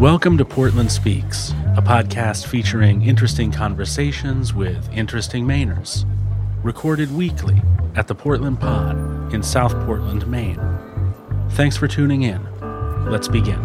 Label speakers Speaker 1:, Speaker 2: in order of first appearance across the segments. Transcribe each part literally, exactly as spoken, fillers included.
Speaker 1: Welcome to Portland Speaks, a podcast featuring interesting conversations with interesting Mainers. Recorded weekly at the Portland Pod in South Portland, Maine. Thanks for tuning in. Let's begin.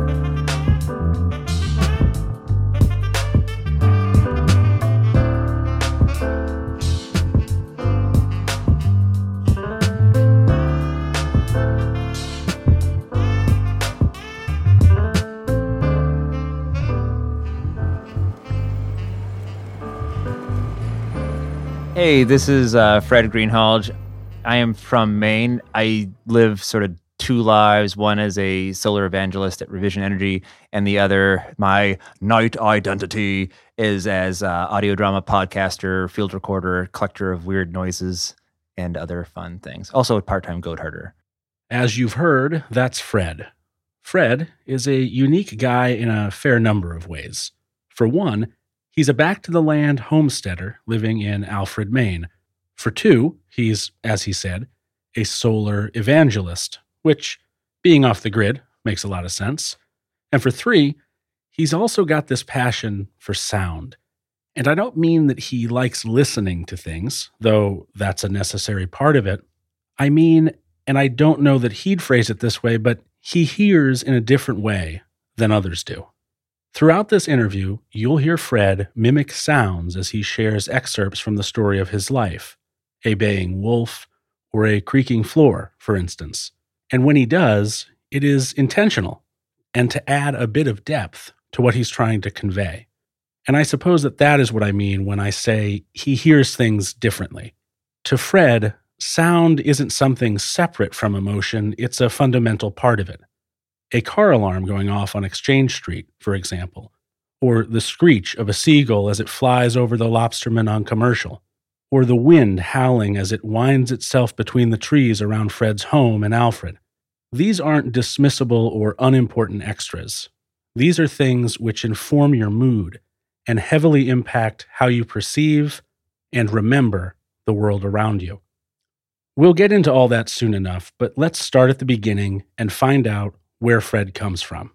Speaker 2: Hey, this is uh, Fred Greenhalgh. I am from Maine. I live sort of two lives, one as a solar evangelist at Revision Energy, and the other, my night identity, is as uh, audio drama podcaster, field recorder, collector of weird noises, and other fun things. Also a part-time goat herder.
Speaker 1: As you've heard, that's Fred. Fred is a unique guy in a fair number of ways. For one, he's a back-to-the-land homesteader living in Alfred, Maine. For two, he's, as he said, a solar evangelist, which, being off the grid, makes a lot of sense. And for three, he's also got this passion for sound. And I don't mean that he likes listening to things, though that's a necessary part of it. I mean, and I don't know that he'd phrase it this way, but he hears in a different way than others do. Throughout this interview, you'll hear Fred mimic sounds as he shares excerpts from the story of his life, a baying wolf or a creaking floor, for instance. And when he does, it is intentional and to add a bit of depth to what he's trying to convey. And I suppose that that is what I mean when I say he hears things differently. To Fred, sound isn't something separate from emotion, it's a fundamental part of it. A car alarm going off on Exchange Street, for example, or the screech of a seagull as it flies over the lobsterman on Commercial, or the wind howling as it winds itself between the trees around Fred's home in Alfred. These aren't dismissible or unimportant extras. These are things which inform your mood and heavily impact how you perceive and remember the world around you. We'll get into all that soon enough, but let's start at the beginning and find out where Fred comes from.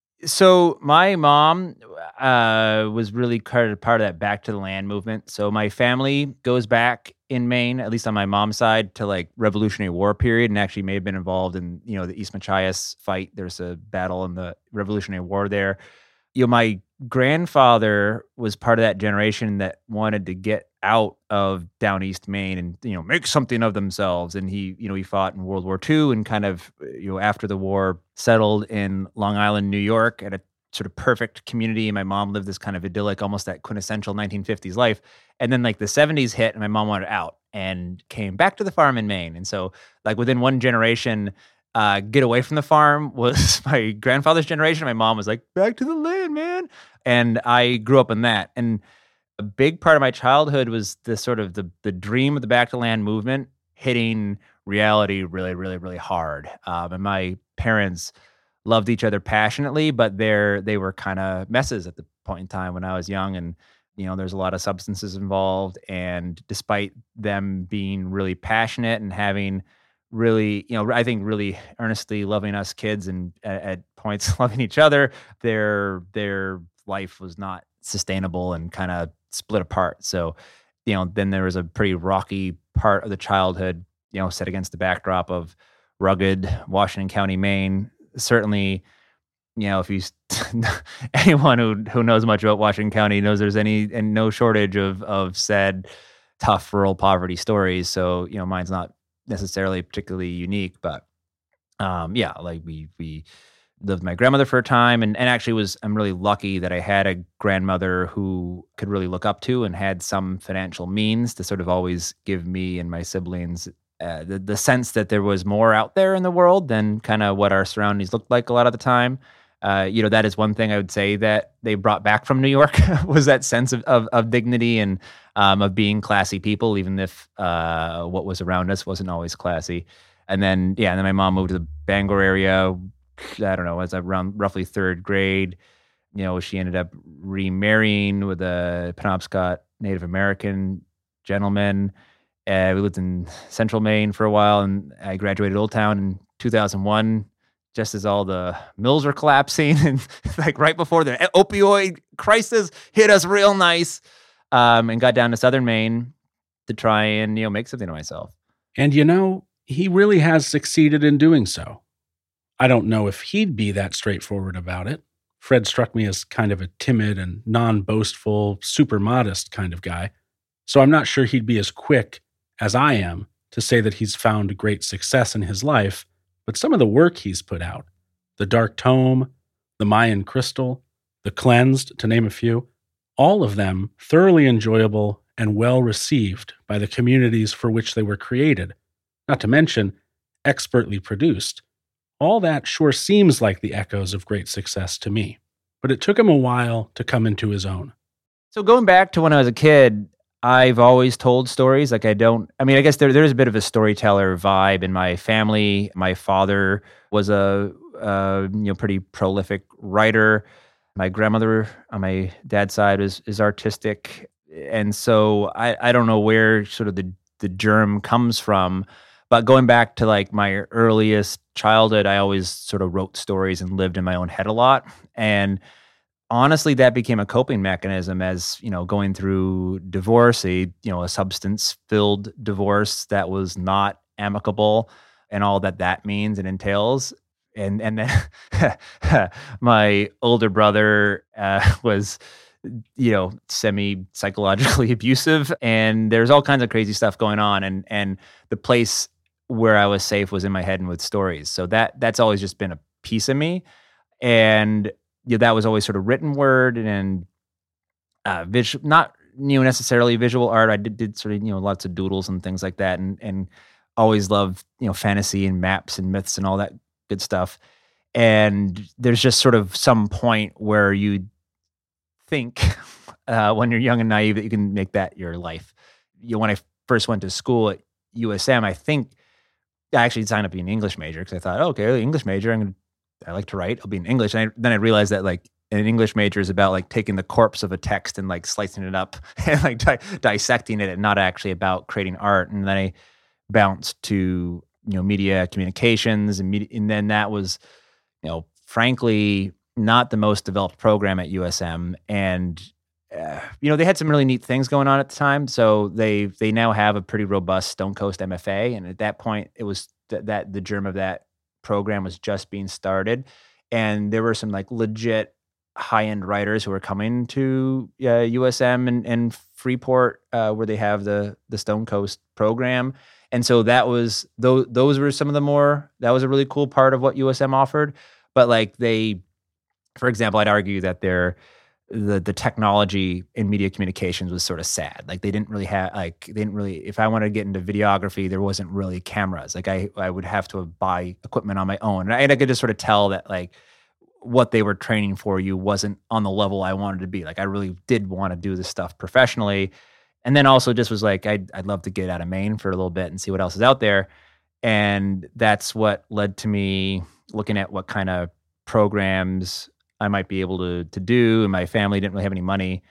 Speaker 2: So my mom uh, was really part of, part of that back to the land movement. So my family goes back in Maine, at least on my mom's side, to like Revolutionary War period, and actually may have been involved in, you know, the East Machias fight. There's a battle in the Revolutionary War there. You know, my grandfather was part of that generation that wanted to get out of down East Maine and, you know, make something of themselves. And he, you know, he fought in World War Two and kind of, you know, after the war settled in Long Island, New York at a sort of perfect community. And my mom lived this kind of idyllic, almost that quintessential nineteen fifties life. And then like the seventies hit and my mom wanted out and came back to the farm in Maine. And so like within one generation, uh, get away from the farm was my grandfather's generation. My mom was like, back to the land, man. And I grew up in that. And a big part of my childhood was the sort of the the dream of the back to land movement hitting reality really, really, really hard. Um, and my parents loved each other passionately, but they're they were kind of messes at the point in time when I was young. And, you know, there's a lot of substances involved. And despite them being really passionate and having really, you know, I think really earnestly loving us kids and at, at points loving each other, their their life was not sustainable and kind of split apart. So, you know, then there was a pretty rocky part of the childhood, you know, set against the backdrop of rugged Washington County, Maine. Certainly, you know, if you anyone who who knows much about Washington County knows there's any and no shortage of of sad, tough rural poverty stories. So, you know, mine's not necessarily particularly unique, but um, yeah, like we we. lived with my grandmother for a time and, and actually was, I'm really lucky that I had a grandmother who could really look up to and had some financial means to sort of always give me and my siblings uh, the, the sense that there was more out there in the world than kind of what our surroundings looked like a lot of the time. Uh, you know, that is one thing I would say that they brought back from New York was that sense of, of, of dignity and um, of being classy people, even if uh, what was around us wasn't always classy. And then, yeah, and then my mom moved to the Bangor area, I don't know, as around roughly third grade. You know, she ended up remarrying with a Penobscot Native American gentleman. Uh, we lived in central Maine for a while, and I graduated Old Town in two thousand one. just as all the mills were collapsing and like right before the opioid crisis hit us real nice, um, and got down to southern Maine to try and, you know, make something of myself.
Speaker 1: And you know, he really has succeeded in doing so. I don't know if he'd be that straightforward about it. Fred struck me as kind of a timid and non-boastful, super modest kind of guy. So I'm not sure he'd be as quick as I am to say that he's found great success in his life, but some of the work he's put out, The Dark Tome, The Mayan Crystal, The Cleansed, to name a few, all of them thoroughly enjoyable and well received by the communities for which they were created, not to mention expertly produced. All that sure seems like the echoes of great success to me, but it took him a while to come into his own.
Speaker 2: So going back to when I was a kid, I've always told stories. Like I don't, I mean, I guess there there's a bit of a storyteller vibe in my family. My father was a, uh, you know, pretty prolific writer. My grandmother on my dad's side is is artistic. And so I, I don't know where sort of the, the germ comes from. But going back to like my earliest childhood, I always sort of wrote stories and lived in my own head a lot. And honestly, that became a coping mechanism as, you know, going through divorce, a, you know, a substance-filled divorce that was not amicable and all that that means and entails. And and then my older brother uh, was, you know, semi-psychologically abusive, and there's all kinds of crazy stuff going on. And and the place where I was safe was in my head and with stories. So that that's always just been a piece of me. And you know, that was always sort of written word and uh, visual, not, you know, necessarily visual art. I did, did sort of, you know, lots of doodles and things like that, and and always loved, you know, fantasy and maps and myths and all that good stuff. And there's just sort of some point where you think uh, when you're young and naive that you can make that your life. You know, when I first went to school at U S M, I think I actually signed up to be an English major because I thought, oh, okay, English major, I'm gonna, I like to write, I'll be in English. And I, then I realized that like an English major is about like taking the corpse of a text and like slicing it up and like di- dissecting it, and not actually about creating art. And then I bounced to, you know, media communications, and media, and then that was, you know, frankly, not the most developed program at U S M. And uh, you know, they had some really neat things going on at the time. So they they now have a pretty robust Stone Coast M F A. And at that point, it was th- that the germ of that program was just being started. And there were some like legit high-end writers who were coming to uh, U S M and, and Freeport, uh, where they have the the Stone Coast program. And so that was, those, those were some of the more, that was a really cool part of what U S M offered. But like they, for example, I'd argue that their, the the technology in media communications was sort of sad. Like they didn't really have, like they didn't really, if I wanted to get into videography, there wasn't really cameras. Like I, I would have to buy equipment on my own. And I, and I could just sort of tell that like what they were training for you wasn't on the level I wanted to be. Like I really did want to do this stuff professionally. And then also just was like, I'd, I'd love to get out of Maine for a little bit and see what else is out there. And that's what led to me looking at what kind of programs I might be able to to do. And my family didn't really have any money,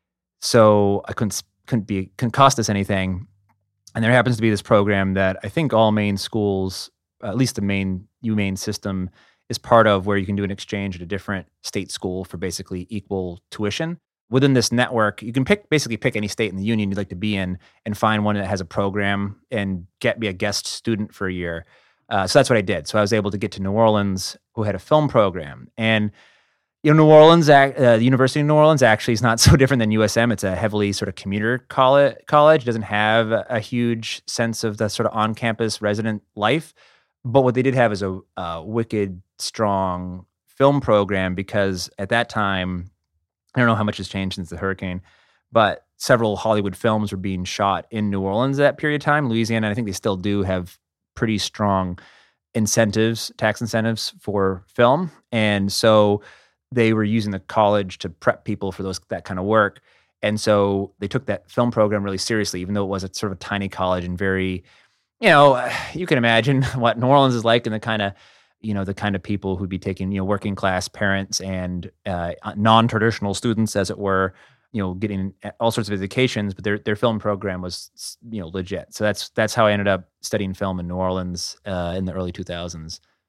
Speaker 2: so I couldn't couldn't be couldn't cost us anything. And there happens to be this program that I think all Maine schools, at least the Maine UMaine system, is part of, where you can do an exchange at a different state school for basically equal tuition. Within this network, you can pick basically pick any state in the union you'd like to be in and find one that has a program and get be a guest student for a year. Uh, so that's what I did. So I was able to get to New Orleans, who had a film program. And you know, New Orleans, uh, the University of New Orleans actually is not so different than U S M. It's a heavily sort of commuter college. College It doesn't have a, a huge sense of the sort of on-campus resident life. But what they did have is a, a wicked strong film program, because at that time, I don't know how much has changed since the hurricane, but several Hollywood films were being shot in New Orleans at that period of time. Louisiana, I think they still do have pretty strong incentives, tax incentives for film. And so they were using the college to prep people for those that kind of work. And so they took that film program really seriously, even though it was a sort of a tiny college and very, you know, you can imagine what New Orleans is like, and the kind of, you know, the kind of people who'd be taking, you know, working class parents and uh, non-traditional students, as it were, you know, getting all sorts of educations, but their their film program was, you know, legit. So that's that's how I ended up studying film in New Orleans uh, in the early two thousands.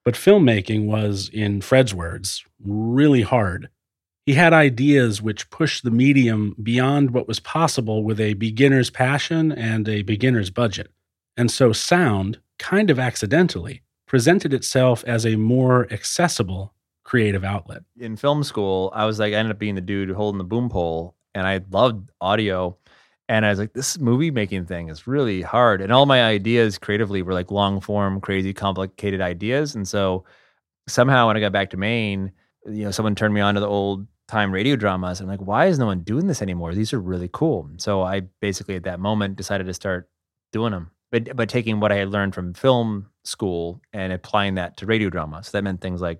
Speaker 1: But filmmaking was, in Fred's words, really hard. He had ideas which pushed the medium beyond what was possible with a beginner's passion and a beginner's budget. And so sound, kind of accidentally, presented itself as a more accessible creative outlet.
Speaker 2: In film school, I was like, I ended up being the dude holding the boom pole, and I loved audio. And I was like, this movie making thing is really hard. And all my ideas creatively were like long form, crazy, complicated ideas. And so somehow when I got back to Maine, you know, someone turned me on to the old time radio dramas. I'm like, why is no one doing this anymore? These are really cool. So I basically at that moment decided to start doing them, but but taking what I had learned from film school and applying that to radio drama. So that meant things like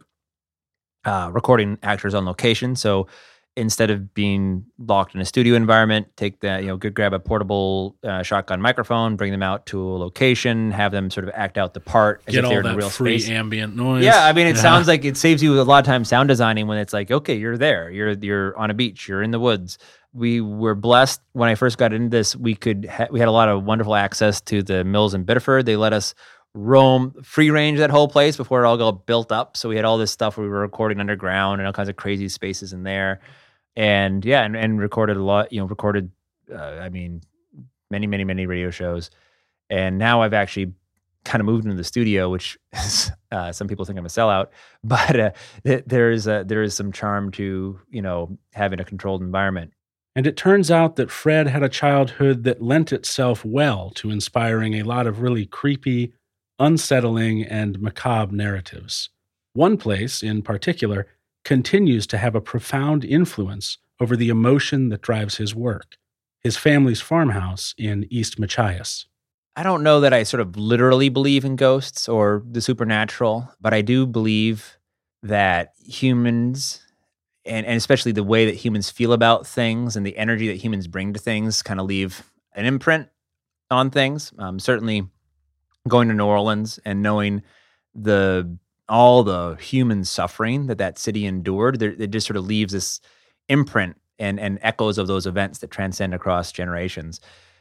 Speaker 2: uh, recording actors on location. So instead of being locked in a studio environment, take that, you know, good, grab a portable uh, shotgun microphone, bring them out to a location, have them sort of act out the part as
Speaker 1: Get
Speaker 2: if
Speaker 1: all
Speaker 2: they're in
Speaker 1: that
Speaker 2: a real
Speaker 1: free
Speaker 2: space.
Speaker 1: ambient noise.
Speaker 2: Yeah, I mean, it
Speaker 1: Yeah.
Speaker 2: sounds like it saves you a lot of time sound designing when it's like, okay, you're there, you're you're on a beach, you're in the woods. We were blessed when I first got into this. We could ha- we had a lot of wonderful access to the mills in Biddeford. They let us roam free range that whole place before it all got built up. So we had all this stuff where we were recording underground and all kinds of crazy spaces in there. And yeah, and, and recorded a lot, you know, recorded, uh, I mean, many, many, many radio shows. And now I've actually kind of moved into the studio, which is, uh, some people think I'm a sellout, but uh, th- there is a, there is some charm to, you know, having a controlled environment.
Speaker 1: And it turns out that Fred had a childhood that lent itself well to inspiring a lot of really creepy, unsettling, and macabre narratives. One place, in particular, continues to have a profound influence over the emotion that drives his work, his family's farmhouse in East Machias.
Speaker 2: I don't know that I sort of literally believe in ghosts or the supernatural, but I do believe that humans, and, and especially the way that humans feel about things and the energy that humans bring to things, kind of leave an imprint on things. Um, certainly going to New Orleans and knowing the all the human suffering that that city endured, there, it just sort of leaves this imprint and, and echoes of those events that transcend across generations.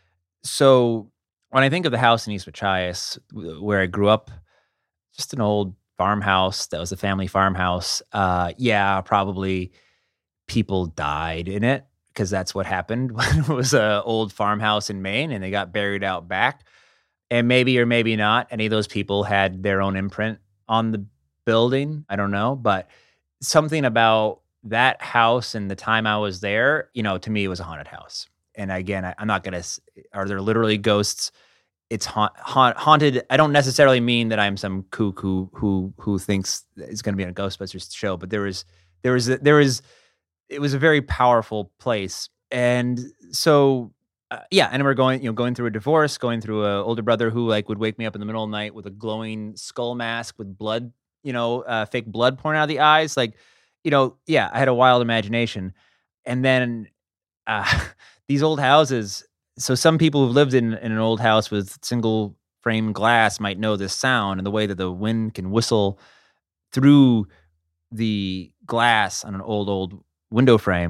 Speaker 2: So when I think of the house in East Machias, where I grew up, just an old farmhouse that was a family farmhouse, uh, yeah, probably people died in it because that's what happened when it was an old farmhouse in Maine and they got buried out back. And maybe or maybe not, any of those people had their own imprint on the building. I don't know. But something about that house and the time I was there, you know, to me, it was a haunted house. And again, I, I'm not going to, are there literally ghosts? It's haunt, haunt, haunted. I don't necessarily mean that I'm some kook who who who thinks it's going to be on a Ghostbusters show, but there was there was a, there was it was a very powerful place, and so uh, yeah. And we're going you know going through a divorce, going through an older brother who like would wake me up in the middle of the night with a glowing skull mask with blood, you know, uh, fake blood pouring out of the eyes, like you know, yeah. I had a wild imagination, and then uh, these old houses. So some people who've lived in, in an old house with single frame glass might know this sound and the way that the wind can whistle through the glass on an old, old window frame.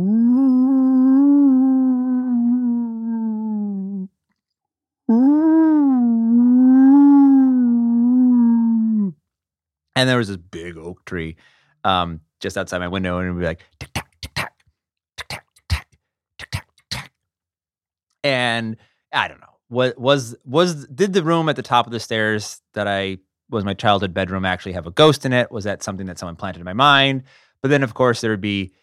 Speaker 2: And there was this big oak tree um, just outside my window, and it would be like, tick, tack, tick, tack, tick, tack, tick, tack, tick, tack, tick, tack. And I don't know. Was was was did the room at the top of the stairs that I was my childhood bedroom actually have a ghost in it? Was that something that someone planted in my mind? But then, of course, there would be.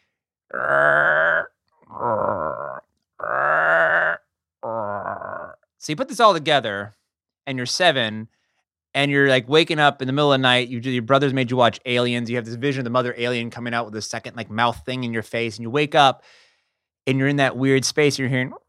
Speaker 2: So you put this all together, and you're seven, and you're like waking up in the middle of the night. You your brothers made you watch Aliens. You have this vision of the mother alien coming out with a second like mouth thing in your face, and you wake up, and you're in that weird space. And you're hearing.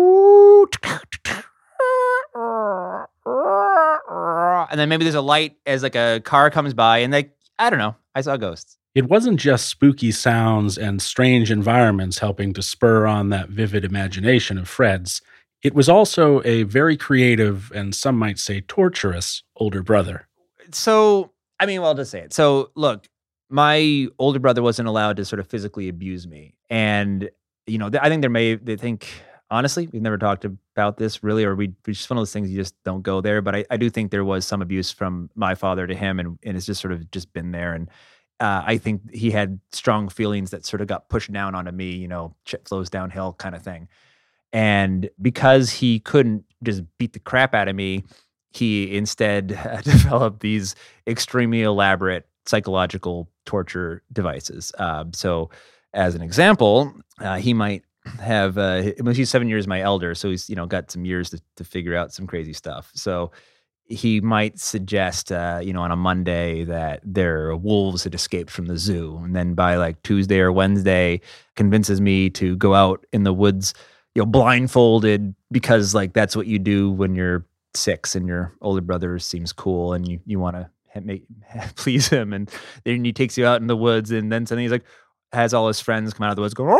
Speaker 2: And then maybe there's a light as like a car comes by, and like, I don't know, I saw ghosts.
Speaker 1: It wasn't just spooky sounds and strange environments helping to spur on that vivid imagination of Fred's. It was also a very creative and some might say torturous older brother.
Speaker 2: So, I mean, well, I'll just say it. So, look, my older brother wasn't allowed to sort of physically abuse me. And, you know, I think there may, they think honestly, we've never talked about this really, or we it's just one of those things you just don't go there. But I, I do think there was some abuse from my father to him, and, and it's just sort of just been there. And uh, I think he had strong feelings that sort of got pushed down onto me, you know, shit flows downhill kind of thing. And because he couldn't just beat the crap out of me, he instead developed these extremely elaborate psychological torture devices. Um, so, as an example, uh, he might have uh, he's seven years my elder, so he's you know got some years to, to figure out some crazy stuff. So he might suggest, uh, you know, on a Monday that their wolves had escaped from the zoo, and then by like Tuesday or Wednesday, convinces me to go out in the woods, you know, blindfolded because like that's what you do when you're six and your older brother seems cool and you you want to make please him, and then he takes you out in the woods, and then suddenly he's like has all his friends come out of the woods, go.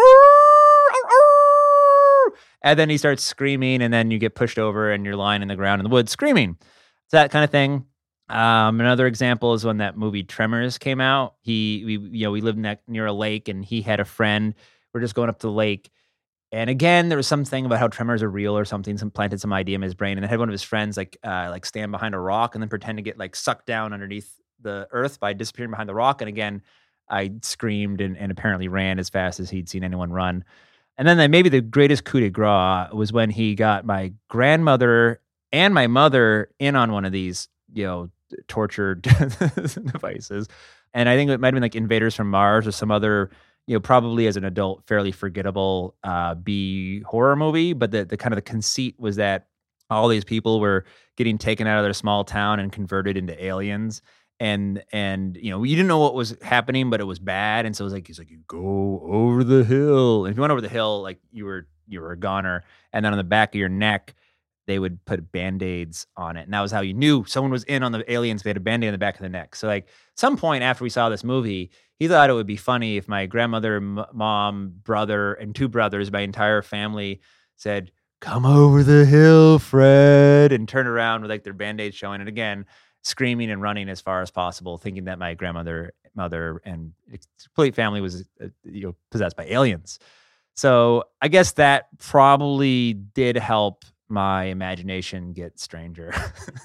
Speaker 2: And then he starts screaming, and then you get pushed over and you're lying in the ground in the woods screaming. It's that kind of thing. Um, another example is when that movie Tremors came out. He, we, you know, we lived ne- near a lake, and he had a friend. We're just going up to the lake. And again, there was something about how tremors are real or something, some planted some idea in his brain. And then had one of his friends like, uh, like stand behind a rock and then pretend to get like sucked down underneath the earth by disappearing behind the rock. And again, I screamed and, and apparently ran as fast as he'd seen anyone run. And then maybe the greatest coup de grace was when he got my grandmother and my mother in on one of these, you know, torture devices. And I think it might have been like Invaders from Mars or some other, you know, probably as an adult, fairly forgettable uh, B horror movie. But the, the kind of the conceit was that all these people were getting taken out of their small town and converted into aliens. And, and, you know, you didn't know what was happening, but it was bad. And so it was like, he's like, you go over the hill. And if you went over the hill, like you were, you were a goner. And then on the back of your neck, they would put Band-Aids on it. And that was how you knew someone was in on the aliens. They had a Band-Aid on the back of the neck. So like some point after we saw this movie, he thought it would be funny if my grandmother, m- mom, brother, and two brothers, my entire family said, come over the hill, Fred, and turn around with like their Band-Aids showing. And again, screaming and running as far as possible, thinking that my grandmother, mother, and complete family was uh, you know possessed by aliens. So I guess that probably did help my imagination get stranger.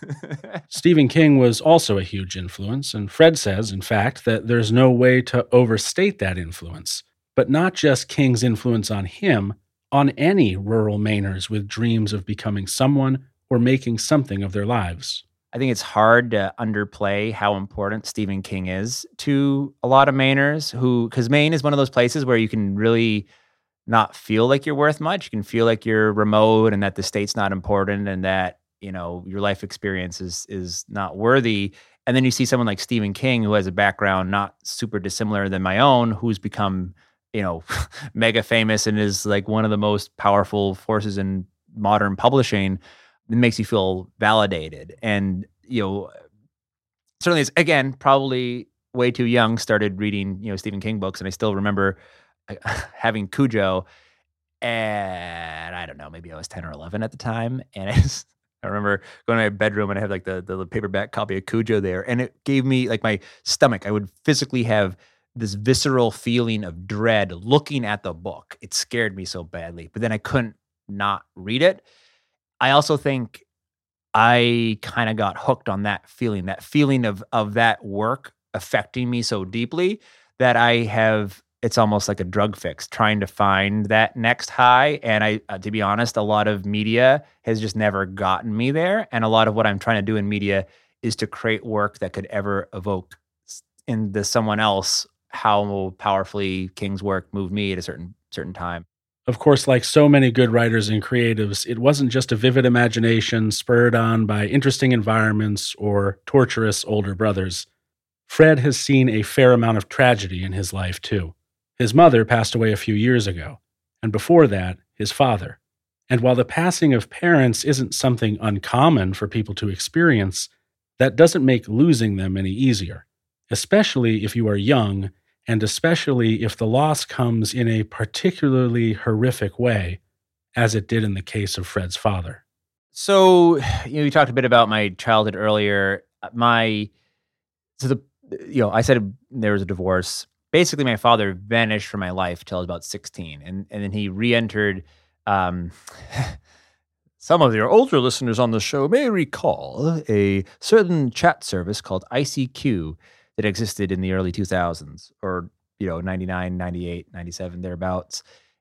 Speaker 1: Stephen King was also a huge influence, and Fred says, in fact, that there's no way to overstate that influence. But not just King's influence on him, on any rural Mainers with dreams of becoming someone or making something of their lives.
Speaker 2: I think it's hard to underplay how important Stephen King is to a lot of Mainers who, because Maine is one of those places where you can really not feel like you're worth much. You can feel like you're remote and that the state's not important and that, you know, your life experience is, is not worthy. And then you see someone like Stephen King, who has a background not super dissimilar than my own, who's become, you know, mega famous and is like one of the most powerful forces in modern publishing. It makes you feel validated. And, you know, certainly, it's, again, probably way too young, started reading, you know, Stephen King books. And I still remember having Cujo, and I don't know, maybe I was ten or eleven at the time. And I, just, I remember going to my bedroom and I had like the, the paperback copy of Cujo there. And it gave me like my stomach, I would physically have this visceral feeling of dread looking at the book. It scared me so badly, but then I couldn't not read it. I also think I kind of got hooked on that feeling, that feeling of of that work affecting me so deeply that I have, it's almost like a drug fix, trying to find that next high. And I, uh, to be honest, a lot of media has just never gotten me there. And a lot of what I'm trying to do in media is to create work that could ever evoke in the someone else how powerfully King's work moved me at a certain certain time.
Speaker 1: Of course, like so many good writers and creatives, it wasn't just a vivid imagination spurred on by interesting environments or torturous older brothers. Fred has seen a fair amount of tragedy in his life, too. His mother passed away a few years ago, and before that, his father. And while the passing of parents isn't something uncommon for people to experience, that doesn't make losing them any easier, especially if you are young, and especially if the loss comes in a particularly horrific way, as it did in the case of Fred's father.
Speaker 2: So, you know, you talked a bit about my childhood earlier. My, so the, you know, I said there was a divorce. Basically, my father vanished from my life till I was about sixteen, and and then he re-entered Um, some of your older listeners on the show may recall a certain chat service called I C Q that existed in the early two thousands, or, you know, ninety-nine, ninety-eight, ninety-seven, thereabouts.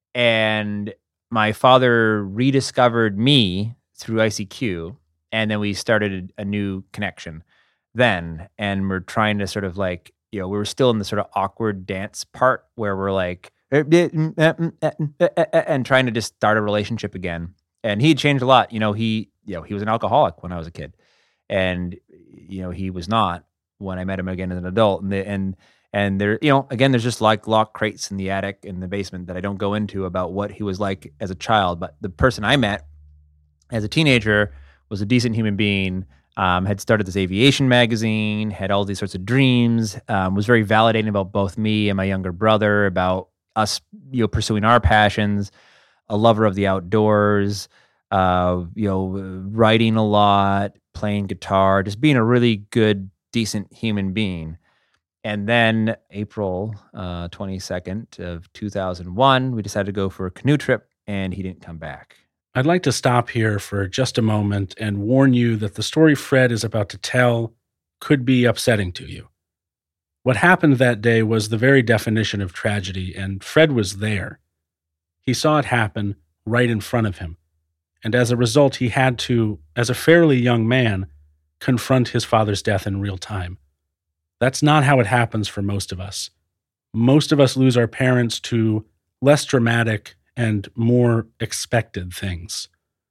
Speaker 2: And my father rediscovered me through I C Q, and then we started a, a new connection then. And we're trying to sort of like, you know, we were still in the sort of awkward dance part where we're like, and trying to just start a relationship again. And he had changed a lot. You know, he, you know, he was an alcoholic when I was a kid, and, you know, he was not when I met him again as an adult. And the, and and there, you know, again, there's just like locked crates in the attic in the basement that I don't go into about what he was like as a child. But the person I met as a teenager was a decent human being. Um, had started this aviation magazine, had all these sorts of dreams. Um, was very validating about both me and my younger brother, about us, you know, pursuing our passions. A lover of the outdoors, uh, you know, writing a lot, playing guitar, just being a really good, decent human being. And then April uh, twenty-second of two thousand one, we decided to go for a canoe trip, and he didn't come back.
Speaker 1: I'd like to stop here for just a moment and warn you that the story Fred is about to tell could be upsetting to you. What happened that day was the very definition of tragedy, and Fred was there. He saw it happen right in front of him, and as a result, he had to, as a fairly young man, confront his father's death in real time. That's not how it happens for most of us. Most of us lose our parents to less dramatic and more expected things.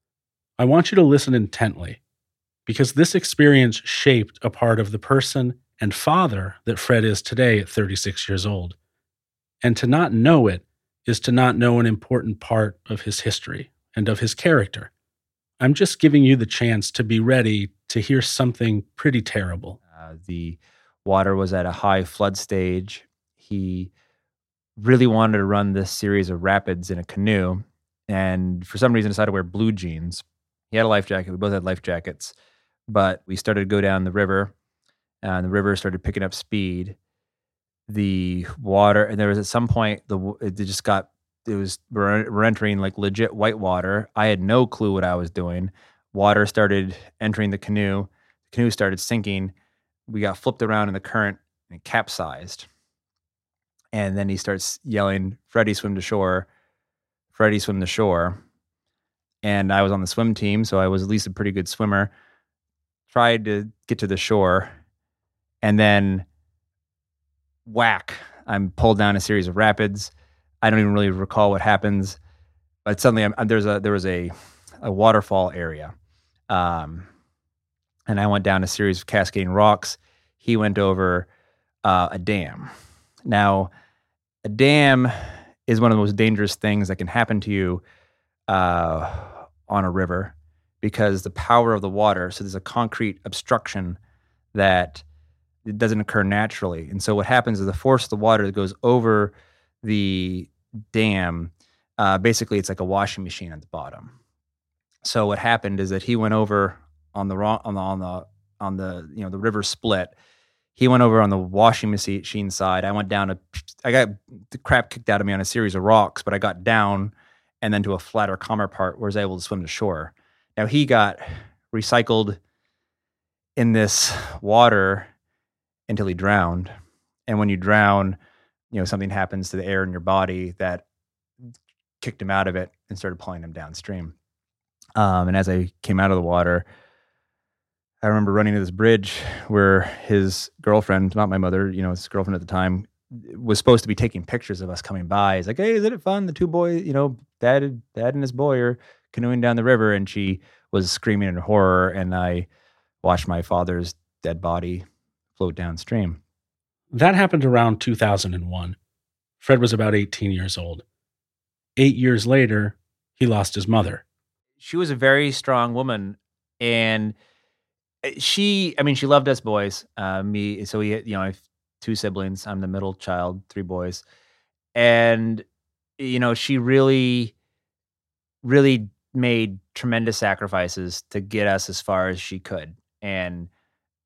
Speaker 1: I want you to listen intently, because this experience shaped a part of the person and father that Fred is today at thirty-six years old. And to not know it is to not know an important part of his history and of his character. I'm just giving you the chance to be ready to hear something pretty terrible.
Speaker 2: Uh, the water was at a high flood stage. He really wanted to run this series of rapids in a canoe, and for some reason decided to wear blue jeans. He had a life jacket. We both had life jackets, but we started to go down the river, and the river started picking up speed. The water, and there was at some point, the it just got, it was, we're, we're entering like legit white water. I had no clue what I was doing. Water started entering the canoe. The canoe started sinking. We got flipped around in the current and capsized. And then he starts yelling, "Freddie, swim to shore. Freddie, swim to shore." And I was on the swim team, so I was at least a pretty good swimmer. Tried to get to the shore, and then whack, I'm pulled down a series of rapids. I don't even really recall what happens, but suddenly I'm, there's a there was a a waterfall area, um, and I went down a series of cascading rocks. He went over uh, a dam. Now, a dam is one of the most dangerous things that can happen to you uh, on a river, because the power of the water, so there's a concrete obstruction that it doesn't occur naturally. And so what happens is the force of the water that goes over the dam, uh, basically it's like a washing machine at the bottom. So what happened is that he went over on the wrong, on the, on the, on the, you know, the river split. He went over on the washing machine side. I went down, a, I got the crap kicked out of me on a series of rocks, but I got down and then to a flatter, calmer part where I was able to swim to shore. Now he got recycled in this water until he drowned. And when you drown, you know, something happens to the air in your body that kicked him out of it and started pulling him downstream. Um, and as I came out of the water, I remember running to this bridge where his girlfriend, not my mother, you know, his girlfriend at the time, was supposed to be taking pictures of us coming by. He's like, "Hey, isn't it fun? The two boys, you know, dad, dad and his boy are canoeing down the river." And she was screaming in horror. And I watched my father's dead body float downstream.
Speaker 1: That happened around two thousand one. Fred was about eighteen years old. Eight years later, he lost his mother.
Speaker 2: She was a very strong woman, and she, I mean, she loved us boys. Uh, me, so we, you know, I have two siblings. I'm the middle child, three boys, and you know, she really, really made tremendous sacrifices to get us as far as she could, and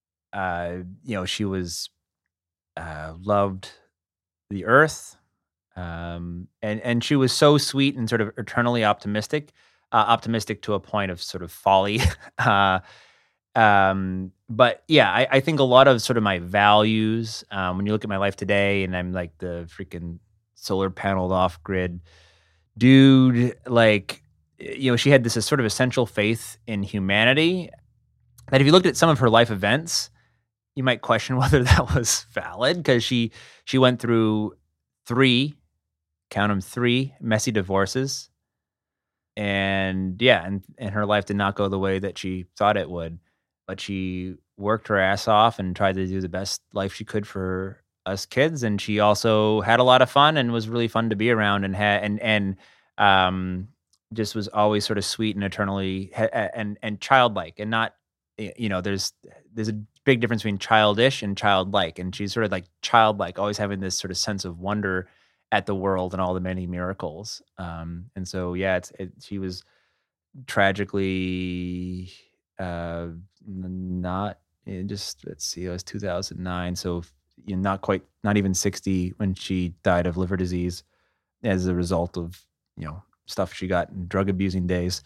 Speaker 2: uh, you know, she was uh, loved the earth. Um, and and she was so sweet and sort of eternally optimistic, uh, optimistic to a point of sort of folly. uh, um, but yeah, I, I think a lot of sort of my values, um, when you look at my life today, and I'm like the freaking solar paneled off grid dude, like, you know, she had this sort of essential faith in humanity that if you looked at some of her life events, you might question whether that was valid, because she she went through three, count them, three messy divorces, and yeah, and and her life did not go the way that she thought it would, but she worked her ass off and tried to do the best life she could for us kids, and she also had a lot of fun and was really fun to be around, and had and and um just was always sort of sweet and eternally ha- and and childlike, and not y- you know there's there's a big difference between childish and childlike, and she's sort of like childlike, always having this sort of sense of wonder at the world and all the many miracles. Um, and so, yeah, it's it, she was tragically uh, n- not eh, just let's see, it was two thousand nine, so you know, not quite, not even sixty when she died of liver disease as a result of you know stuff she got in drug abusing days,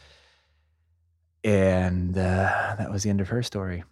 Speaker 2: and uh, that was the end of her story.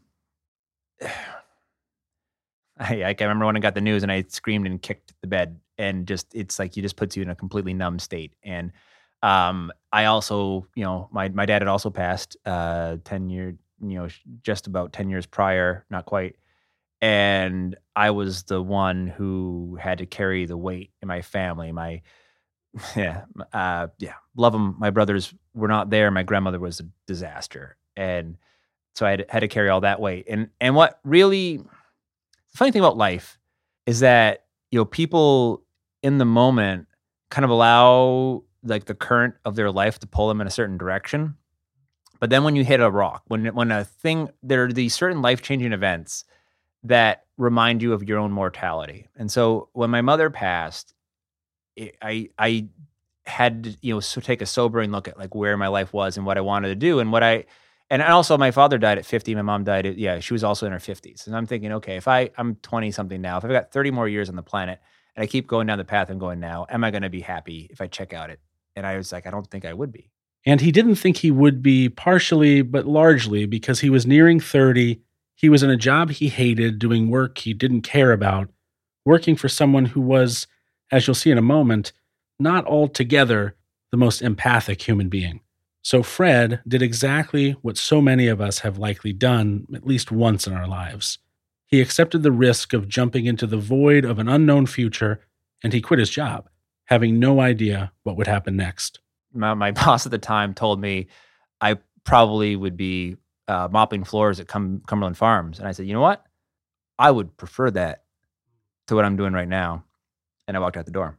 Speaker 2: I, I can remember when I got the news and I screamed and kicked the bed, and just it's like you just puts you in a completely numb state. And um, I also, you know, my my dad had also passed uh, ten year, you know, sh- just about ten years prior, not quite. And I was the one who had to carry the weight in my family. My yeah, m- uh, yeah, love them. My brothers were not there. My grandmother was a disaster, and so I had, had to carry all that weight. And and what really the funny thing about life is that, you know, people in the moment kind of allow like the current of their life to pull them in a certain direction. But then when you hit a rock, when when a thing, there are these certain life-changing events that remind you of your own mortality. And so when my mother passed, it, I I had to, you know, so take a sobering look at like where my life was and what I wanted to do, and what I and also my father died at fifty, my mom died at, yeah, she was also in her fifties. And I'm thinking, okay, if I I'm twenty something now, if I've got thirty more years on the planet and I keep going down the path I'm going now, am I going to be happy if I check out it? And I was like, I don't think I would be.
Speaker 1: And he didn't think he would be, partially, but largely because he was nearing thirty. He was in a job he hated, doing work he didn't care about, working for someone who was, as you'll see in a moment, not altogether the most empathic human being. So Fred did exactly what so many of us have likely done at least once in our lives. He accepted the risk of jumping into the void of an unknown future, and he quit his job, having no idea what would happen next.
Speaker 2: My, my boss at the time told me I probably would be uh, mopping floors at Cum- Cumberland Farms. And I said, you know what? I would prefer that to what I'm doing right now. And I walked out the door.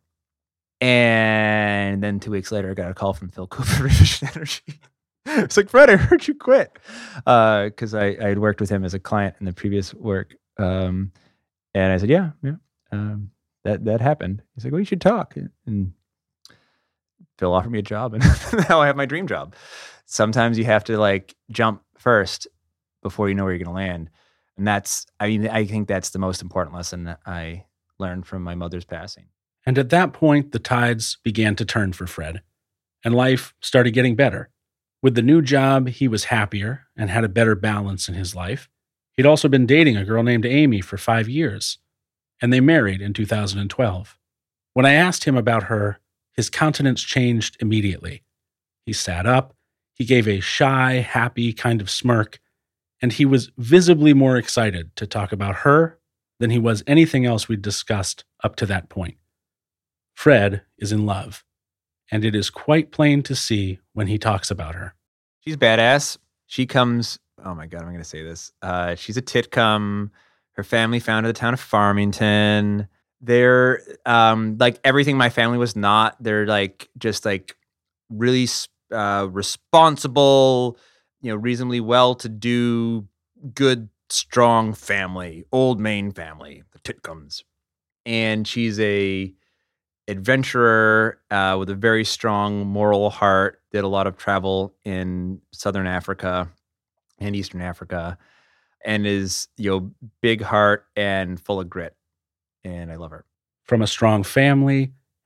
Speaker 2: And then two weeks later, I got a call from Phil Cooper, Vision Energy. It's like, Fred, I heard you quit. Because uh, I, I had worked with him as a client in the previous work. Um, and I said, yeah, yeah, um, that, that happened. He's like, well, you should talk. And Phil offered me a job, and now I have my dream job. Sometimes you have to like jump first before you know where you're going to land. And that's, I mean, I think that's the most important lesson that I learned from my mother's passing.
Speaker 1: And at that point, the tides began to turn for Fred, and life started getting better. With the new job, he was happier and had a better balance in his life. He'd also been dating a girl named Amy for five years, and they married in two thousand twelve. When I asked him about her, his countenance changed immediately. He sat up, he gave a shy, happy kind of smirk, and he was visibly more excited to talk about her than he was anything else we'd discussed up to that point. Fred is in love, and it is quite plain to see when he talks about her.
Speaker 2: She's badass. She comes, oh my God, I'm going to say this. Uh, she's a titcum. Her family founded the town of Farmington. They're um, like everything my family was not. They're like just like really uh, responsible, you know, reasonably well-to-do, good, strong family, old Maine family, the Titcombs. And she's a adventurer uh, with a very strong moral heart. Did a lot of travel in Southern Africa and Eastern Africa, and is, you know, big heart and full of grit. And I love her.
Speaker 1: From a strong family,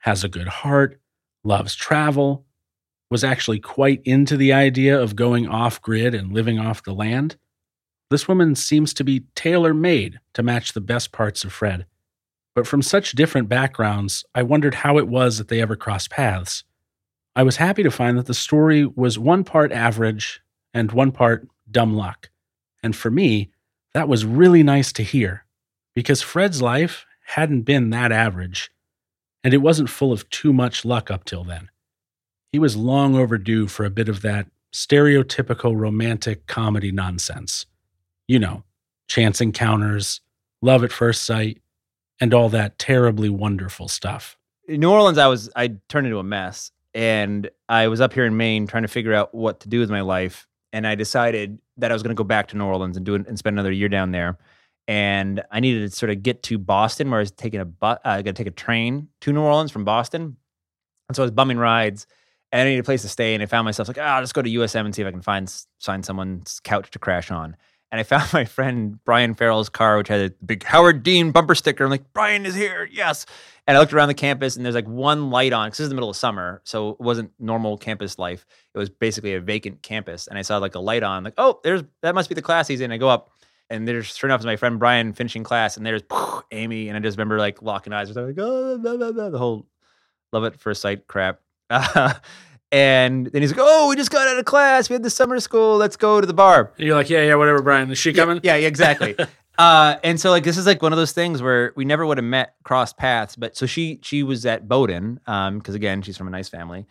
Speaker 1: has a good heart, loves travel, was actually quite into the idea of going off-grid and living off the land. This woman seems to be tailor-made to match the best parts of Fred. But from such different backgrounds, I wondered how it was that they ever crossed paths. I was happy to find that the story was one part average and one part dumb luck. And for me, that was really nice to hear, because Fred's life hadn't been that average, and it wasn't full of too much luck up till then. He was long overdue for a bit of that stereotypical romantic comedy nonsense. You know, chance encounters, love at first sight, and all that terribly wonderful stuff.
Speaker 2: In New Orleans, I was I turned into a mess, and I was up here in Maine trying to figure out what to do with my life, and I decided that I was going to go back to New Orleans and do it and spend another year down there. And I needed to sort of get to Boston, where I was taking a bu- uh, I got to take a train to New Orleans from Boston, and so I was bumming rides. And I needed a place to stay, and I found myself like, oh, I'll just go to U S M and see if I can find find someone's couch to crash on. And I found my friend Brian Farrell's car, which had a big Howard Dean bumper sticker. I'm like, Brian is here, yes. And I looked around the campus, and there's like one light on, because this is the middle of summer, so it wasn't normal campus life. It was basically a vacant campus. And I saw like a light on, like, oh, there's that must be the class he's in. I go up, and there's, sure enough, is my friend Brian finishing class, and there's poof, Amy, and I just remember like locking eyes with her, like, oh, blah, blah, blah, the whole love at first sight crap. Uh, and then he's like, oh, we just got out of class. We had the summer school. Let's go to the bar.
Speaker 1: And you're like, yeah, yeah, whatever, Brian. Is she coming?
Speaker 2: Yeah, yeah, exactly. uh, and so like, this is like one of those things where we never would have met, crossed paths. But so she, she was at Bowdoin, um, because again, she's from a nice family.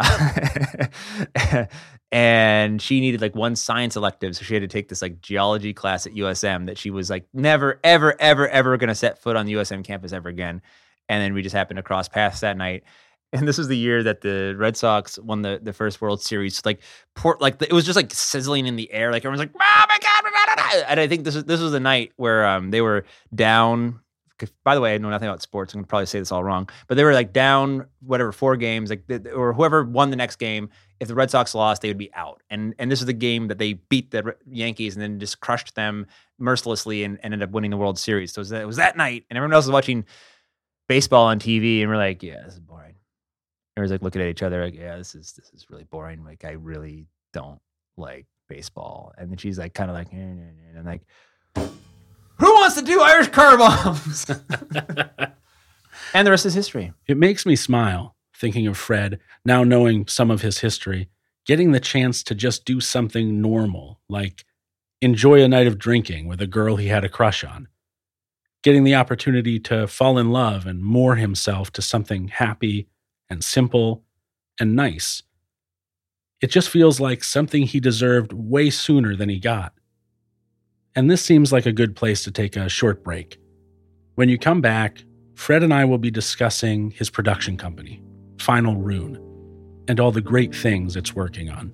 Speaker 2: And she needed like one science elective. So she had to take this like geology class at U S M that she was like never, ever, ever, ever going to set foot on the U S M campus ever again. And then we just happened to cross paths that night. And this was the year that the Red Sox won the, the first World Series. Like, port, like the, it was just like sizzling in the air. Like everyone's like, oh my God, blah, blah, blah. And I think this was this was the night where um they were down. By the way, I know nothing about sports. I'm gonna probably say this all wrong, but they were like down whatever four games, like or whoever won the next game. If the Red Sox lost, they would be out. And and this is the game that they beat the Yankees and then just crushed them mercilessly and, and ended up winning the World Series. So it was, that, it was that night, and everyone else was watching baseball on T V, and we're like, yeah, this is boring. Everyone's like looking at each other, like, yeah, this is this is really boring. Like, I really don't like baseball. And then she's like, kind of like, eh, eh, eh. And I'm like, who wants to do Irish car bombs? And the rest is history.
Speaker 1: It makes me smile thinking of Fred, now knowing some of his history, getting the chance to just do something normal, like enjoy a night of drinking with a girl he had a crush on, getting the opportunity to fall in love and moor himself to something happy and simple and nice. It just feels like something he deserved way sooner than he got. And this seems like a good place to take a short break. When you come back, Fred and I will be discussing his production company, Final Rune, and all the great things it's working on.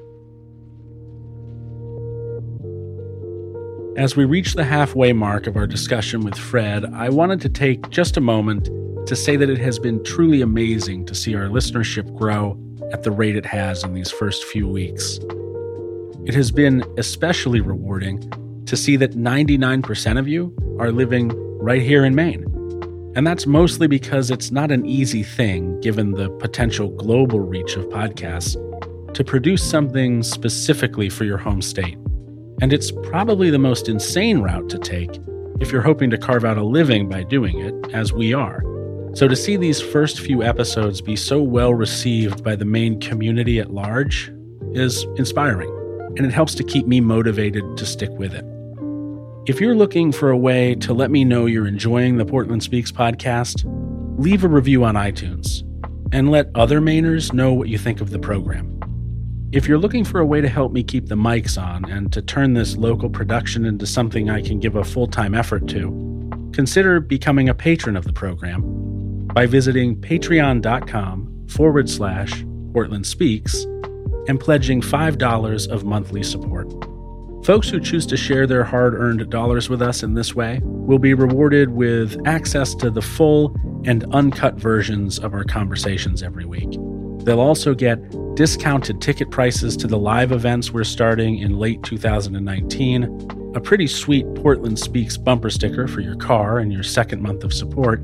Speaker 1: As we reach the halfway mark of our discussion with Fred, I wanted to take just a moment to say that it has been truly amazing to see our listenership grow at the rate it has in these first few weeks. It has been especially rewarding to see that ninety-nine percent of you are living right here in Maine. And that's mostly because it's not an easy thing, given the potential global reach of podcasts, to produce something specifically for your home state. And it's probably the most insane route to take if you're hoping to carve out a living by doing it, as we are. So to see these first few episodes be so well received by the Maine community at large is inspiring, and it helps to keep me motivated to stick with it. If you're looking for a way to let me know you're enjoying the Portland Speaks podcast, leave a review on iTunes and let other Mainers know what you think of the program. If you're looking for a way to help me keep the mics on and to turn this local production into something I can give a full-time effort to, consider becoming a patron of the program by visiting patreon.com forward slash Portland Speaks and pledging five dollars of monthly support. Folks who choose to share their hard-earned dollars with us in this way will be rewarded with access to the full and uncut versions of our conversations every week. They'll also get discounted ticket prices to the live events we're starting in late two thousand nineteen, a pretty sweet Portland Speaks bumper sticker for your car and your second month of support,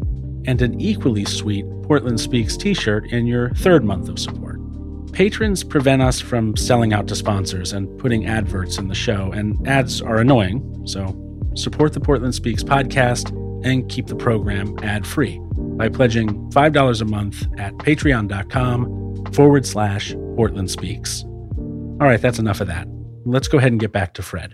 Speaker 1: and an equally sweet Portland Speaks t-shirt in your third month of support. Patrons prevent us from selling out to sponsors and putting adverts in the show, and ads are annoying, so support the Portland Speaks podcast and keep the program ad-free by pledging five dollars a month at patreon.com forward slash Portland Speaks. All right, that's enough of that. Let's go ahead and get back to Fred.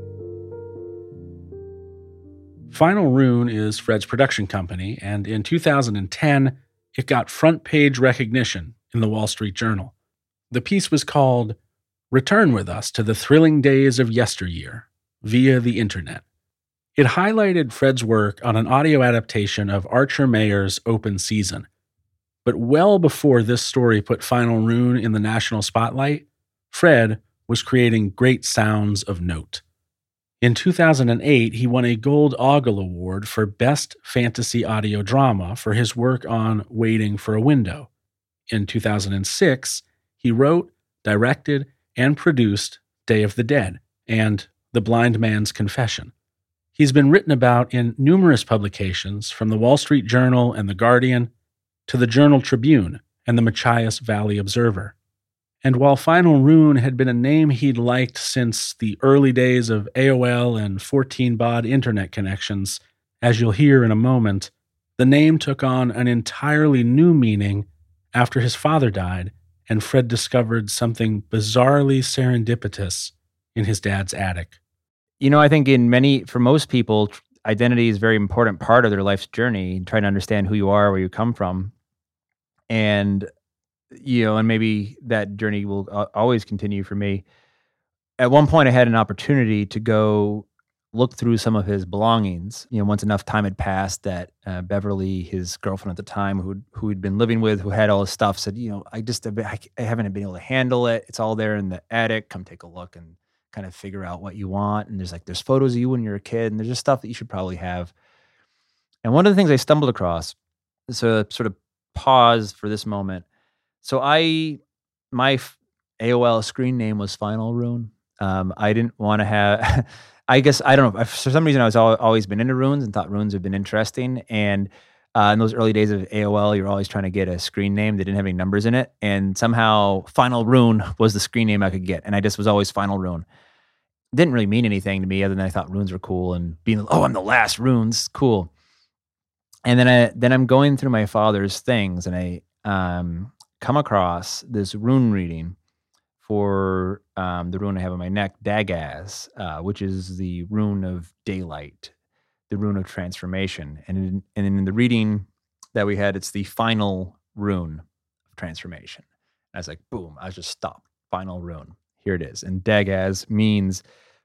Speaker 1: Final Rune is Fred's production company, and in two thousand ten, it got front-page recognition in the Wall Street Journal. The piece was called Return With Us to the Thrilling Days of Yesteryear via the Internet. It highlighted Fred's work on an audio adaptation of Archer Mayer's Open Season. But well before this story put Final Rune in the national spotlight, Fred was creating great sounds of note. In two thousand eight, he won a Gold Ogle Award for Best Fantasy Audio Drama for his work on Waiting for a Window. In two thousand six, he wrote, directed, and produced Day of the Dead and The Blind Man's Confession. He's been written about in numerous publications, from the Wall Street Journal and The Guardian to the Journal Tribune and the Machias Valley Observer. And while Final Rune had been a name he'd liked since the early days of A O L and fourteen baud internet connections, as you'll hear in a moment, the name took on an entirely new meaning after his father died and Fred discovered something bizarrely serendipitous in his dad's attic.
Speaker 2: You know, I think in many, for most people, identity is a very important part of their life's journey, trying to understand who you are, where you come from. And, you know, and maybe that journey will uh, always continue for me. At one point, I had an opportunity to go look through some of his belongings. You know, once enough time had passed that uh, Beverly, his girlfriend at the time, who who he'd been living with, who had all his stuff, said, you know, I just I, I haven't been able to handle it. It's all there in the attic. Come take a look and kind of figure out what you want. And there's like, there's photos of you when you're a kid, and there's just stuff that you should probably have. And one of the things I stumbled across, so sort of pause for this moment. So I, my A O L screen name was Final Rune. Um, I didn't want to have, I guess, I don't know. For some reason, I was al- always been into runes and thought runes have been interesting. And uh, in those early days of A O L, you're always trying to get a screen name that didn't have any numbers in it. And somehow Final Rune was the screen name I could get. And I just was always Final Rune. Didn't really mean anything to me other than I thought runes were cool and being, oh, I'm the last runes, cool. And then I then I'm going through my father's things, and I um, come across this rune reading for um, the rune I have on my neck, Dagaz, uh, which is the rune of daylight, the rune of transformation. And in, and in the reading that we had, it's the final rune of transformation. And I was like, boom, I just stopped. Final rune. Here it is. And Dagaz means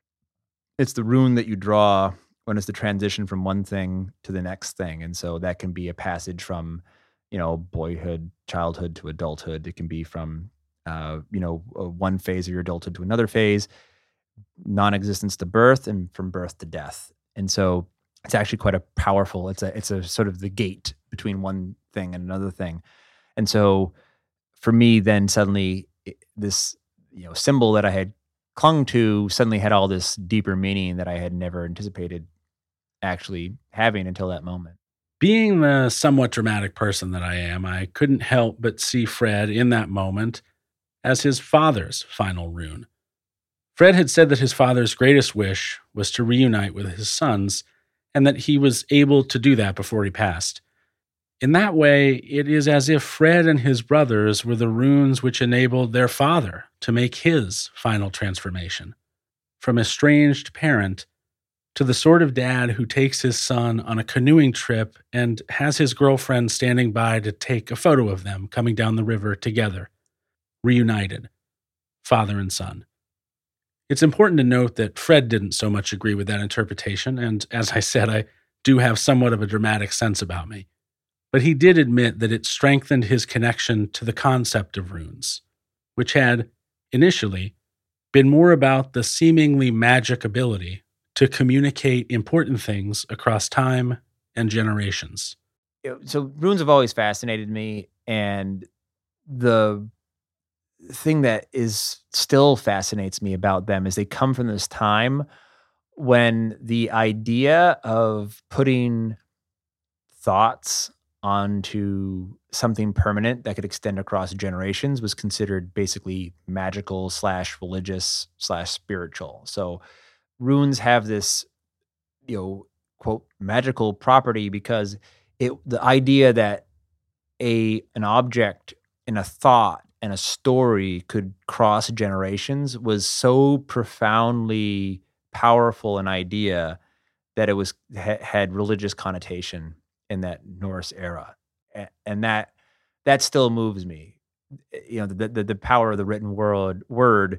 Speaker 2: it's the rune that you draw when it's the transition from one thing to the next thing. And so that can be a passage from, you know, boyhood, childhood to adulthood. It can be from, uh, you know, one phase of your adulthood to another phase, non-existence to birth, and from birth to death. And so it's actually quite a powerful, it's a, it's a sort of the gate between one thing and another thing. And so for me, then suddenly it, this, you know, symbol that I had clung to suddenly had all this deeper meaning that I had never anticipated actually having until that moment.
Speaker 1: Being the somewhat dramatic person that I am, I couldn't help but see Fred in that moment as his father's final rune. Fred had said that his father's greatest wish was to reunite with his sons, and that he was able to do that before he passed. In that way, it is as if Fred and his brothers were the runes which enabled their father to make his final transformation. From estranged parent to the sort of dad who takes his son on a canoeing trip and has his girlfriend standing by to take a photo of them coming down the river together, reunited, father and son. It's important to note that Fred didn't so much agree with that interpretation, and as I said, I do have somewhat of a dramatic sense about me. But he did admit that it strengthened his connection to the concept of runes, which had, initially, been more about the seemingly magic ability to communicate important things across time and generations.
Speaker 2: So runes have always fascinated me, and the thing that is still fascinates me about them is they come from this time when the idea of putting thoughts onto something permanent that could extend across generations was considered basically magical slash religious slash spiritual. So runes have this, you know, quote, magical property because it the idea that a an object and a thought and a story could cross generations was so profoundly powerful an idea that it was ha- had religious connotation in that Norse era, A- and that that still moves me. You know, the the, the power of the written word word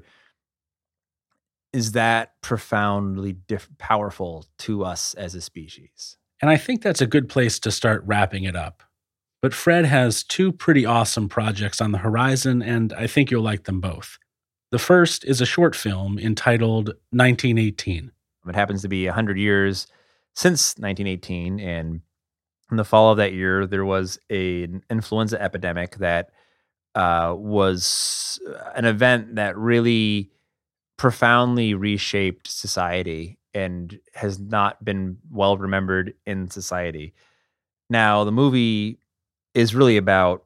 Speaker 2: is that profoundly diff- powerful to us as a species.
Speaker 1: And I think that's a good place to start wrapping it up. But Fred has two pretty awesome projects on the horizon, and I think you'll like them both. The first is a short film entitled nineteen eighteen.
Speaker 2: It happens to be one hundred years since nineteen eighteen, and in the fall of that year, there was a, an influenza epidemic that uh, was an event that really profoundly reshaped society and has not been well remembered in society. Now, the movie is really about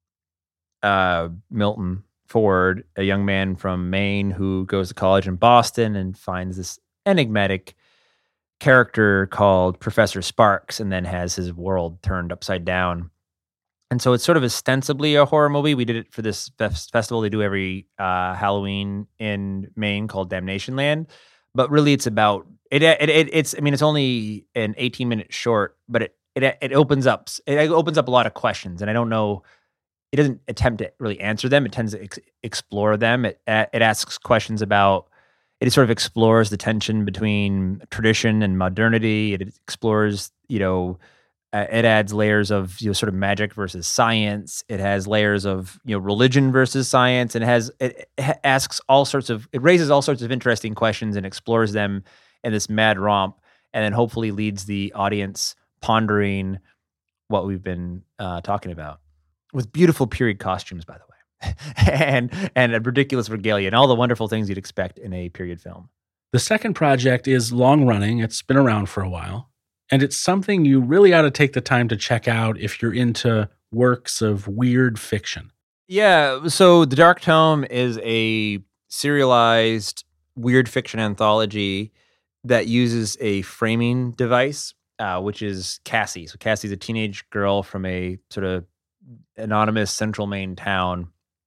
Speaker 2: uh, Milton Ford, a young man from Maine who goes to college in Boston and finds this enigmatic character called Professor Sparks and then has his world turned upside down. And so it's sort of ostensibly a horror movie. We did it for this fes- festival they do every uh, Halloween in Maine called Damnation Land. But really it's about, it, it, it it's, I mean, it's only an eighteen minute short, but it, it, it opens up, it opens up a lot of questions. And I don't know, it doesn't attempt to really answer them. It tends to ex- explore them. It, it asks questions about, it sort of explores the tension between tradition and modernity. It explores, you know, uh, it adds layers of, you know, sort of magic versus science. It has layers of, you know, religion versus science. And it has, it, it asks all sorts of, it raises all sorts of interesting questions and explores them in this mad romp. And then hopefully leads the audience pondering what we've been uh, talking about with beautiful period costumes, by the way. and and a ridiculous regalia and all the wonderful things you'd expect in a period film.
Speaker 1: The second project is long running, it's been around for a while, and it's something you really ought to take the time to check out if you're into works of weird fiction.
Speaker 2: Yeah, so The Dark Tome is a serialized weird fiction anthology that uses a framing device, uh, which is Cassie. So Cassie's a teenage girl from a sort of anonymous central Maine town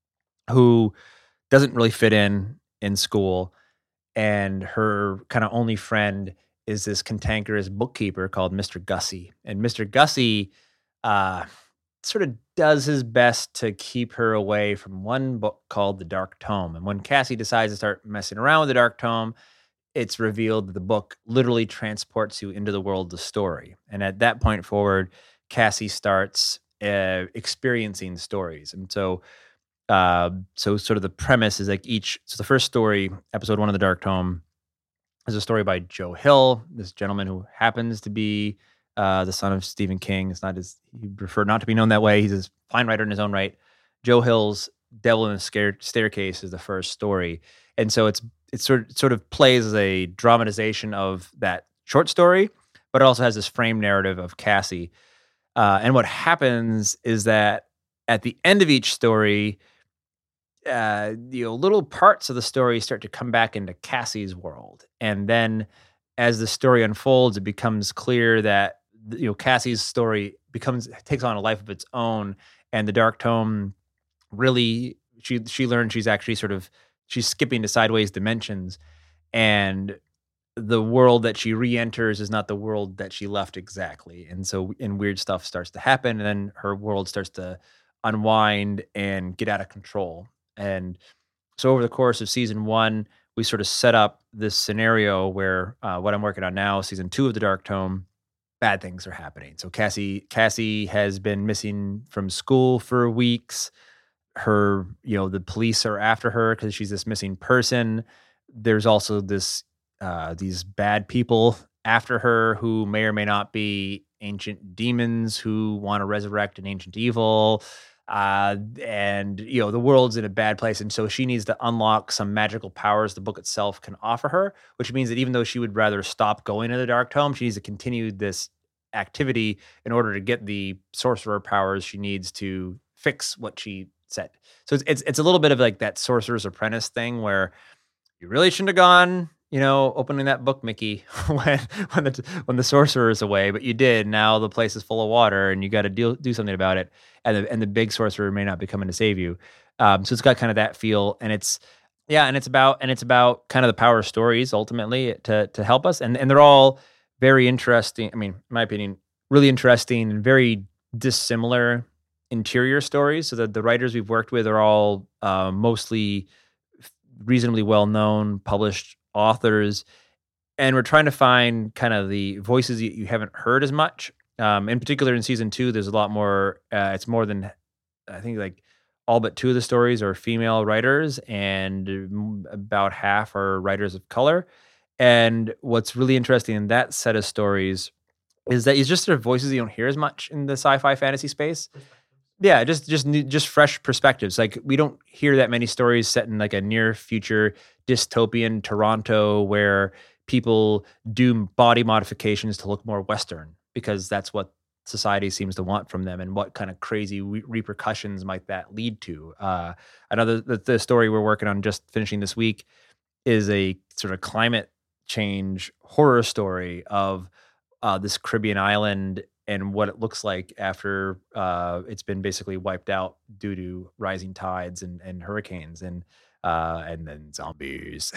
Speaker 2: who doesn't really fit in in school. And her kind of only friend is this cantankerous bookkeeper called Mister Gussie. And Mister Gussie uh, sort of does his best to keep her away from one book called The Dark Tome. And when Cassie decides to start messing around with The Dark Tome, it's revealed that the book literally transports you into the world of the story. And at that point forward, Cassie starts uh, experiencing stories. And so Uh, so sort of the premise is like each, so the first story, episode one of The Dark Tome, is a story by Joe Hill, this gentleman who happens to be uh, the son of Stephen King. It's not his, he preferred not to be known that way. He's a fine writer in his own right. Joe Hill's Devil in the Scare- Staircase is the first story. And so it's, it sort of, sort of plays as a dramatization of that short story, but it also has this frame narrative of Cassie. Uh, and what happens is that at the end of each story, uh, you know, little parts of the story start to come back into Cassie's world. And then as the story unfolds, it becomes clear that, you know, Cassie's story becomes, takes on a life of its own. And the Dark Tome really, she, she learned she's actually sort of, she's skipping to sideways dimensions. And the world that she re-enters is not the world that she left exactly. And so, and weird stuff starts to happen. And then her world starts to unwind and get out of control. And so over the course of season one, we sort of set up this scenario where uh, what I'm working on now, season two of The Dark Tome, bad things are happening. So Cassie, Cassie has been missing from school for weeks. Her, you know, the police are after her because she's this missing person. There's also this, uh, these bad people after her who may or may not be ancient demons who want to resurrect an ancient evil. Uh, and, you know, the world's in a bad place. And so she needs to unlock some magical powers the book itself can offer her, which means that even though she would rather stop going to the Dark Tome, she needs to continue this activity in order to get the sorcerer powers she needs to fix what she said. So it's it's, it's a little bit of like that Sorcerer's Apprentice thing where you really shouldn't have gone, you know, opening that book, Mickey, when when the when the sorcerer is away, but you did. Now the place is full of water, and you got to do do something about it. And the and the big sorcerer may not be coming to save you. Um, so it's got kind of that feel, and it's yeah, and it's about and it's about kind of the power stories ultimately to to help us, and and they're all very interesting. I mean, in my opinion, really interesting and very dissimilar interior stories. So the the writers we've worked with are all uh, mostly reasonably well-known published authors, and we're trying to find kind of the voices that you haven't heard as much. Um, in particular, in season two, there's a lot more. Uh, it's more than I think like all but two of the stories are female writers, and about half are writers of color. And what's really interesting in that set of stories is that it's just sort of voices you don't hear as much in the sci-fi fantasy space. Yeah, just just new, just fresh perspectives. Like we don't hear that many stories set in like a near future dystopian Toronto where people do body modifications to look more Western because that's what society seems to want from them, and what kind of crazy re- repercussions might that lead to. Uh, another the, the story we're working on, just finishing this week, is a sort of climate change horror story of uh, this Caribbean island and what it looks like after uh, it's been basically wiped out due to rising tides and, and hurricanes and uh, and then zombies.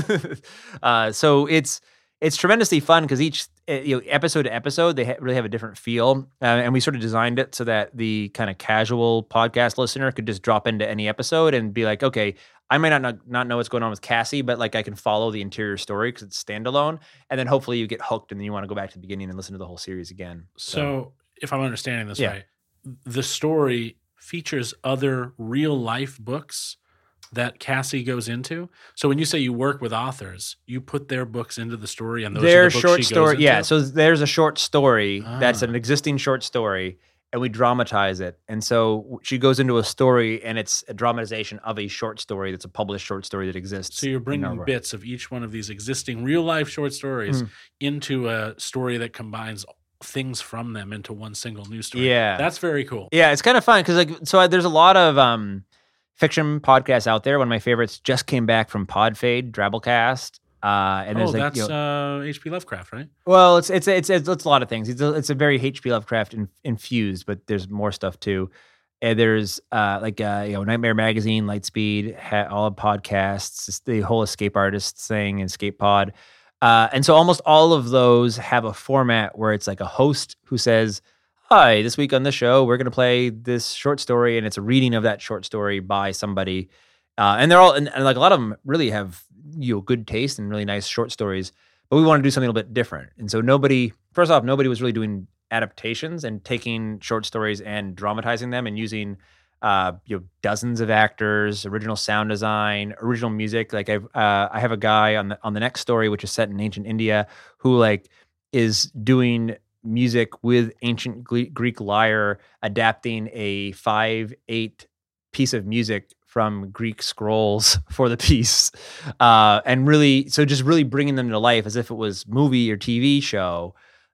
Speaker 2: uh, so it's it's tremendously fun because each you know episode to episode they ha- really have a different feel, uh, and we sort of designed it so that the kind of casual podcast listener could just drop into any episode and be like, okay, I may not know, not know what's going on with Cassie, but like I can follow the interior story because it's standalone, and then hopefully you get hooked, and then you want to go back to the beginning and listen to the whole series again.
Speaker 1: So, so if I'm understanding this
Speaker 2: yeah.
Speaker 1: right, the story features other real life books that Cassie goes into. So when you say you work with authors, you put their books into the story, and those
Speaker 2: their
Speaker 1: are the books
Speaker 2: short
Speaker 1: she
Speaker 2: story.
Speaker 1: goes into?
Speaker 2: Yeah, so there's a short story
Speaker 1: Ah.
Speaker 2: that's an existing short story, and we dramatize it. And so she goes into a story, and it's a dramatization of a short story that's a published short story that exists.
Speaker 1: So you're bringing bits of each one of these existing real life short stories mm. into a story that combines things from them into one single news story.
Speaker 2: Yeah.
Speaker 1: That's very cool.
Speaker 2: Yeah, it's kind of fun because like so I, there's a lot of um, fiction podcasts out there. One of my favorites just came back from Podfade, Drabblecast. Uh, and there's
Speaker 1: oh,
Speaker 2: like,
Speaker 1: that's
Speaker 2: you know,
Speaker 1: uh, H P Lovecraft, right?
Speaker 2: Well, it's it's it's it's, it's a lot of things. It's a, it's a very H P Lovecraft in, infused, but there's more stuff too. And there's uh, like uh, you know Nightmare Magazine, Lightspeed, ha- all podcasts, the whole Escape Artists thing, Escape Pod, uh, and so almost all of those have a format where it's like a host who says, "Hi, this week on the show, we're going to play this short story," and it's a reading of that short story by somebody. Uh, and they're all, and, and like a lot of them really have, you know, good taste and really nice short stories, but we want to do something a little bit different. And so nobody, first off, nobody was really doing adaptations and taking short stories and dramatizing them and using, uh, you know, dozens of actors, original sound design, original music. Like I've, uh, I have a guy on the, on the next story, which is set in ancient India, who like is doing music with ancient Greek lyre, adapting a five, eight piece of music from Greek scrolls for the piece. Uh, and really, so just really bringing them to life as if it was movie or T V show,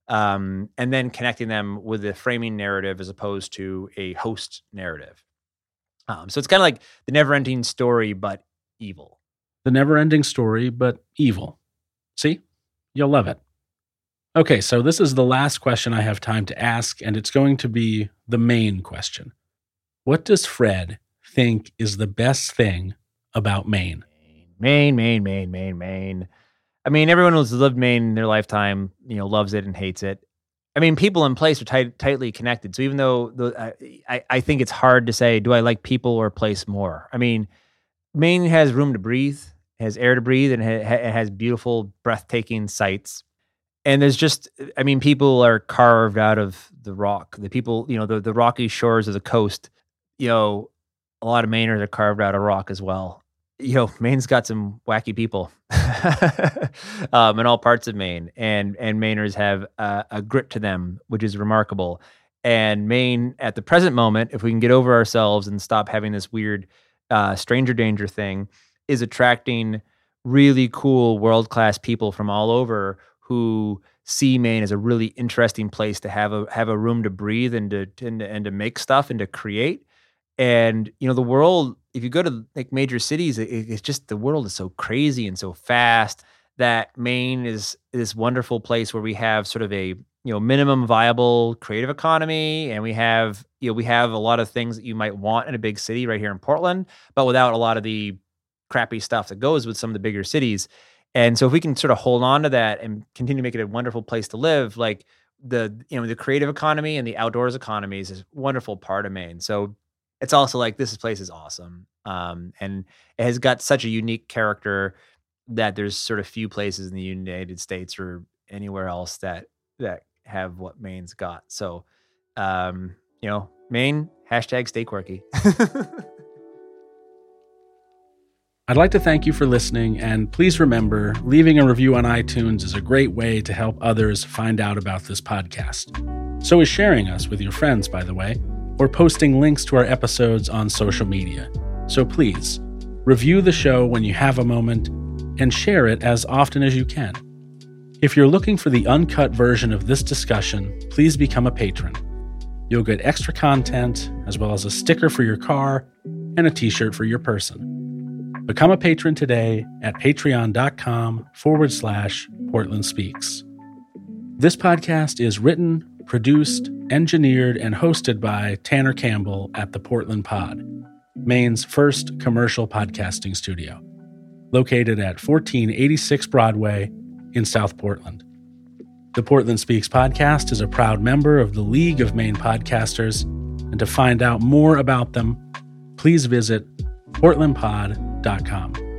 Speaker 2: um, and then connecting them with the framing narrative as opposed to a host narrative. Um, so it's kind of like the never-ending story, but evil.
Speaker 1: The never-ending story, but evil. See? You'll love it. Okay, so this is the last question I have time to ask, and it's going to be the main question. What does Fred think is the best thing about Maine?
Speaker 2: Maine, Maine, Maine, Maine, Maine. I mean, everyone who's lived Maine in their lifetime, you know, loves it and hates it. I mean, people in place are tight, tightly connected. So even though the, I, I think it's hard to say, do I like people or place more? I mean, Maine has room to breathe, has air to breathe, and it has beautiful, breathtaking sights. And there's just, I mean, people are carved out of the rock. The people, you know, the, the rocky shores of the coast, you know, a lot of Mainers are carved out of rock as well. You know, Maine's got some wacky people um, in all parts of Maine, and and Mainers have uh, a grit to them, which is remarkable. And Maine, at the present moment, if we can get over ourselves and stop having this weird uh, stranger danger thing, is attracting really cool world-class people from all over who see Maine as a really interesting place to have a have a room to breathe and to and to, and to make stuff and to create. And you know, the world, if you go to like major cities, it, it's just the world is so crazy and so fast that Maine is this wonderful place where we have sort of a, you know, minimum viable creative economy, and we have, you know, we have a lot of things that you might want in a big city right here in Portland, but without a lot of the crappy stuff that goes with some of the bigger cities. And so if we can sort of hold on to that and continue to make it a wonderful place to live, like the, you know, the creative economy and the outdoors economy is a wonderful part of Maine. So it's also like, this place is awesome. Um, and it has got such a unique character that there's sort of few places in the United States or anywhere else that, that have what Maine's got. So, um, you know, Maine, hashtag stay quirky.
Speaker 1: I'd like to thank you for listening, and please remember, leaving a review on iTunes is a great way to help others find out about this podcast. So is sharing us with your friends, by the way, or posting links to our episodes on social media. So please, review the show when you have a moment, and share it as often as you can. If you're looking for the uncut version of this discussion, please become a patron. You'll get extra content, as well as a sticker for your car and a t-shirt for your person. Become a patron today at patreon.com forward slash Portland Speaks. This podcast is written, produced, engineered, and hosted by Tanner Campbell at the Portland Pod, Maine's first commercial podcasting studio, located at fourteen eighty-six Broadway in South Portland. The Portland Speaks podcast is a proud member of the League of Maine Podcasters, and to find out more about them, please visit portland pod dot com.